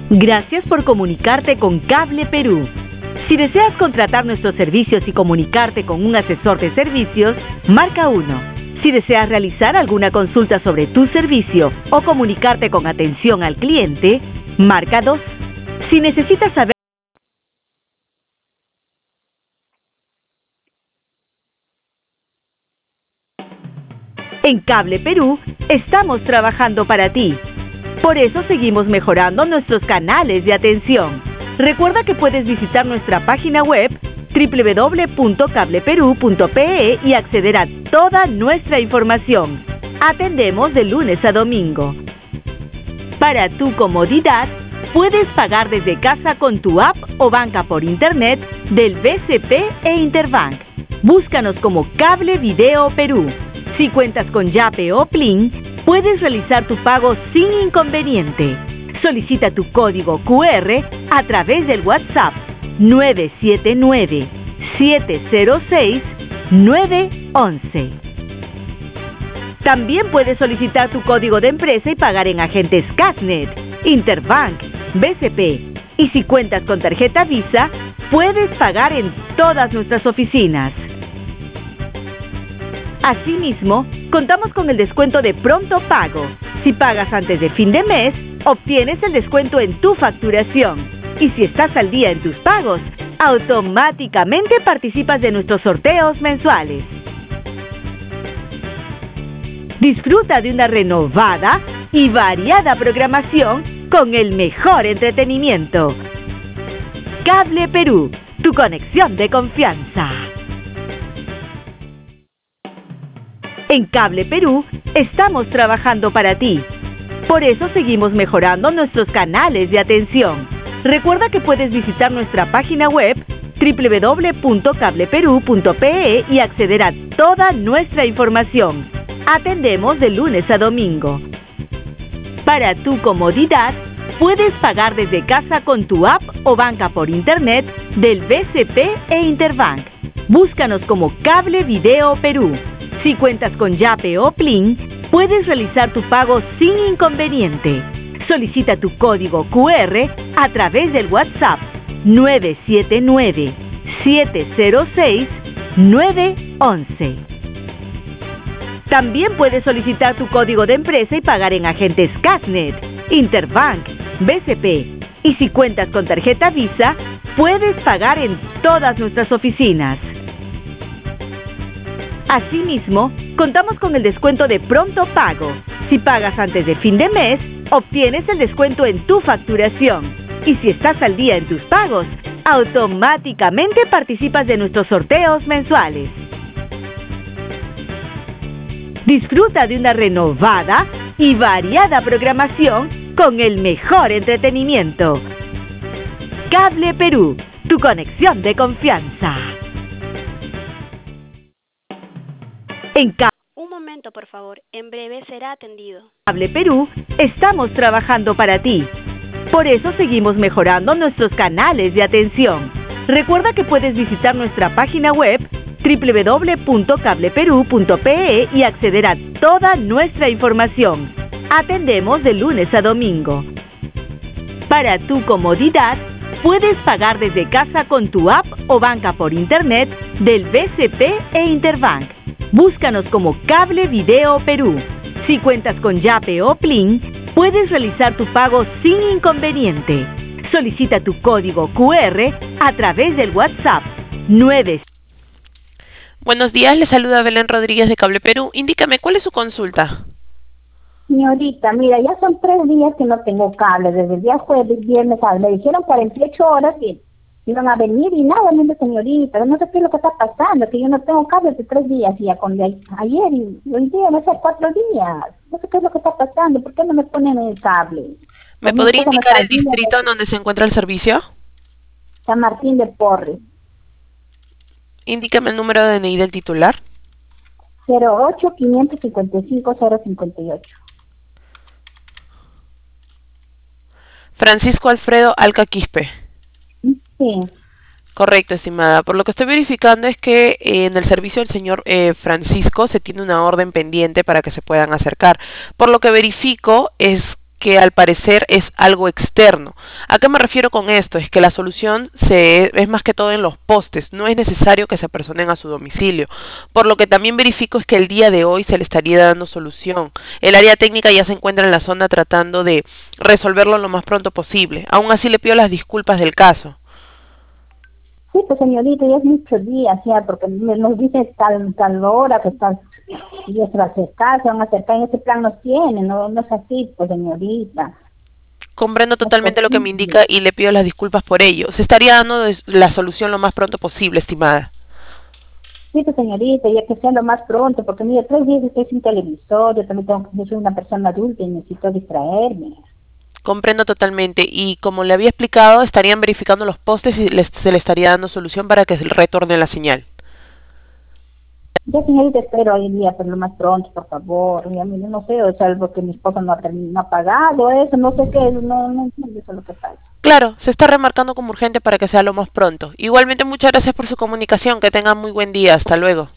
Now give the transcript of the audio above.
Gracias por comunicarte con Cable Perú. Si deseas contratar nuestros servicios y comunicarte con un asesor de servicios, marca 1. Si deseas realizar alguna consulta sobre tu servicio o comunicarte con atención al cliente, marca 2. Si necesitas saber en Cable Perú, estamos trabajando para ti. Por eso seguimos mejorando nuestros canales de atención. Recuerda que puedes visitar nuestra página web www.cableperú.pe y acceder a toda nuestra información. Atendemos de lunes a domingo. Para tu comodidad, puedes pagar desde casa con tu app o banca por internet del BCP e Interbank. Búscanos como Cable Video Perú. Si cuentas con Yape o Plin, puedes realizar tu pago sin inconveniente. Solicita tu código QR a través del WhatsApp 979-706-911. También puedes solicitar tu código de empresa y pagar en agentes Casnet, Interbank, BCP. Y si cuentas con tarjeta Visa, puedes pagar en todas nuestras oficinas. Asimismo, contamos con el descuento de pronto pago. Si pagas antes de fin de mes, obtienes el descuento en tu facturación. Y si estás al día en tus pagos, automáticamente participas de nuestros sorteos mensuales. Disfruta de una renovada y variada programación con el mejor entretenimiento. Cable Perú, tu conexión de confianza. En Cable Perú, estamos trabajando para ti. Por eso seguimos mejorando nuestros canales de atención. Recuerda que puedes visitar nuestra página web www.cableperú.pe y acceder a toda nuestra información. Atendemos de lunes a domingo. Para tu comodidad, puedes pagar desde casa con tu app o banca por internet del BCP e Interbank. Búscanos como Cable Video Perú. Si cuentas con Yape o Plin, puedes realizar tu pago sin inconveniente. Solicita tu código QR a través del WhatsApp 979-706-911. También puedes solicitar tu código de empresa y pagar en agentes Casnet, Interbank, BCP. Y si cuentas con tarjeta Visa, puedes pagar en todas nuestras oficinas. Asimismo, contamos con el descuento de pronto pago. Si pagas antes de fin de mes, obtienes el descuento en tu facturación. Y si estás al día en tus pagos, automáticamente participas de nuestros sorteos mensuales. Disfruta de una renovada y variada programación con el mejor entretenimiento. Cable Perú, tu conexión de confianza. Un momento, por favor. En breve será atendido. Cable Perú, estamos trabajando para ti. Por eso seguimos mejorando nuestros canales de atención. Recuerda que puedes visitar nuestra página web www.cableperú.pe y acceder a toda nuestra información. Atendemos de lunes a domingo. Para tu comodidad, puedes pagar desde casa con tu app o banca por internet del BCP e Interbank. Búscanos como Cable Video Perú. Si cuentas con Yape o Plin, puedes realizar tu pago sin inconveniente. Solicita tu código QR a través del WhatsApp 9. Buenos días, le saluda Belén Rodríguez de Cable Perú. Indícame, ¿cuál es su consulta? Señorita, mira, ya son 3 días que no tengo cable, desde el día jueves, viernes, sábado. Me dijeron 48 horas que iban a venir y nada, señorita, no sé qué es lo que está pasando, que yo no tengo cable de 3 días, y ya con ayer y hoy día, no sé, 4 días. No sé qué es lo que está pasando, ¿por qué no me ponen el cable? ¿Me podría indicar el distrito en donde se encuentra el servicio? San Martín de Porres. Indícame el número de DNI del titular. 08-555-058. Francisco Alfredo Alca Quispe. Sí. Correcto, estimada. Por lo que estoy verificando es que en el servicio del señor Francisco se tiene una orden pendiente para que se puedan acercar. Por lo que verifico es que al parecer es algo externo. ¿A qué me refiero con esto? Es que la solución es más que todo en los postes, no es necesario que se apersonen a su domicilio. Por lo que también verifico es que el día de hoy se le estaría dando solución. El área técnica ya se encuentra en la zona tratando de resolverlo lo más pronto posible. Aún así le pido las disculpas del caso. Sí, pues señorita, ya es muchos días ya, porque nos dice tal hora que tal, y se va a acercar, se van a acercar, en ese plan nos tiene, no es así, pues señorita. Comprendo No es totalmente lo que me posible. indica y le pido las disculpas por ello. Se estaría dando la solución lo más pronto posible, estimada. Sí, pues señorita, ya que sea lo más pronto, porque mire, 3 días estoy sin televisor, yo también yo soy una persona adulta y necesito distraerme. Comprendo totalmente y como le había explicado, estarían verificando los postes y se le estaría dando solución para que se retorne la señal. Ya señorita, espero hoy día, pero lo más pronto, por favor. Ya, mire, no sé, o sea, algo que mi esposo no ha pagado, eso, no sé qué, no entiendo eso es lo que pasa. Claro, se está remarcando como urgente para que sea lo más pronto. Igualmente, muchas gracias por su comunicación. Que tenga muy buen día. Hasta luego.